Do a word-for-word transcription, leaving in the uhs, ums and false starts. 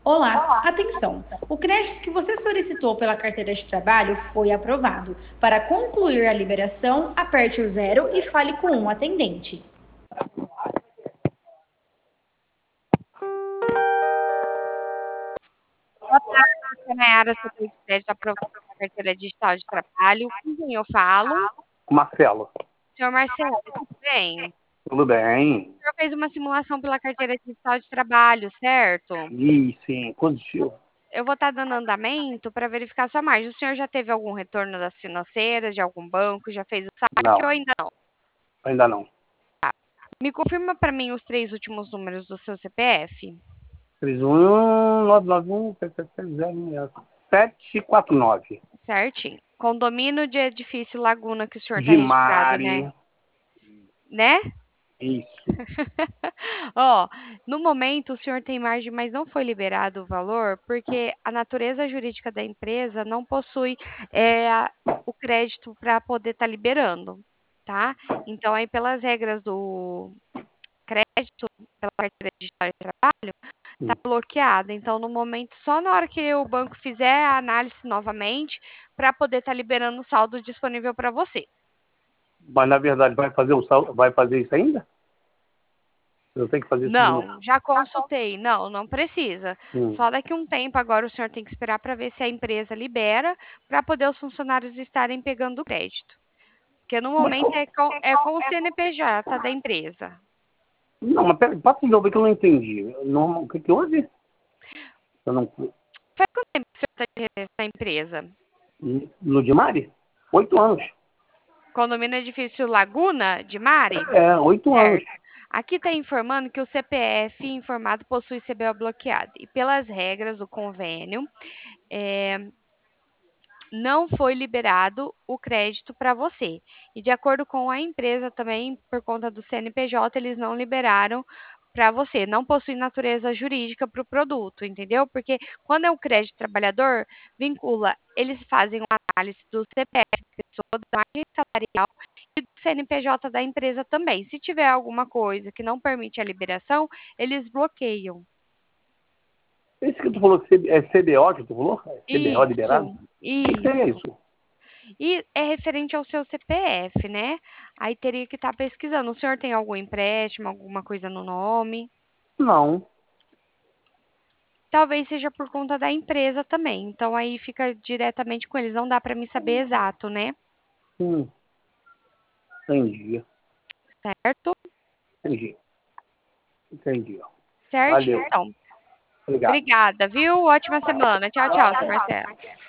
Olá, atenção! O crédito que você solicitou pela carteira de trabalho foi aprovado. Para concluir a liberação, aperte o zero e fale com um atendente. Boa tarde, aqui é Nayara, setor de crédito aprovado na carteira digital de trabalho. Com quem eu falo? Marcelo, Senhor Marcelo, tudo bem? tudo bem? O senhor fez uma simulação pela carteira digital de trabalho, certo? Ih, sim, positivo. Eu vou estar dando andamento para verificar sua margem. O senhor já teve algum retorno das financeiras, de algum banco? Já fez o saque ou Não, ainda não? ainda não. Me confirma para mim os três últimos números do seu C P F. três um nove nove um sete quatro nove. Certinho. Condomínio de edifício Laguna que o senhor está De registrado, né? Mari. Né? Isso. Ó, no momento o senhor tem margem, mas não foi liberado o valor, porque a natureza jurídica da empresa não possui é, a- o crédito para poder estar liberando, tá? Então, aí, pelas regras do crédito, pela carteira digital de trabalho, está Hum. bloqueada. Então, no momento, só na hora que o banco fizer a análise novamente, para poder estar liberando o saldo disponível para você. Mas na verdade vai fazer o sal... vai fazer isso ainda? Eu tenho que fazer isso de novo. Não, já consultei. Não, não precisa. Hum. Só daqui um tempo agora o senhor tem que esperar para ver se a empresa libera para poder os funcionários estarem pegando o crédito. Porque no Mas momento como? é com, é com o C N P J da empresa. Não, mas pera, passa de novo que eu não entendi. Não, o que que houve? Eu não... Faz quanto tempo que o senhor está nessa empresa? No de Mari? Oito anos. Condomínio Edifício Laguna de Mari? É, oito anos. Certo. Aqui está informando que o C P F informado possui C B O bloqueado. E pelas regras do convênio, é, não foi liberado o crédito para você. E de acordo com a empresa também, por conta do C N P J, eles não liberaram para você. Não possui natureza jurídica para o produto, entendeu? Porque quando é o crédito trabalhador, vincula, eles fazem uma análise do C P F da pessoa, da margem salarial e do C N P J da empresa também. Se tiver alguma coisa que não permite a liberação, eles bloqueiam. Esse que tu falou que é C B O que tu falou? É C B O liberado? Isso, O que que seria isso. isso? E é referente ao seu C P F, né? Aí teria que estar pesquisando. O senhor tem algum empréstimo, alguma coisa no nome? Não. Talvez seja por conta da empresa também. Então aí fica diretamente com eles. Não dá para me saber exato, né? Hum, entendi. Certo? Entendi. Entendi. Certinho, Valeu. então. Obrigado. Obrigada, viu? Ótima semana. Tchau, tchau, seu Marcelo.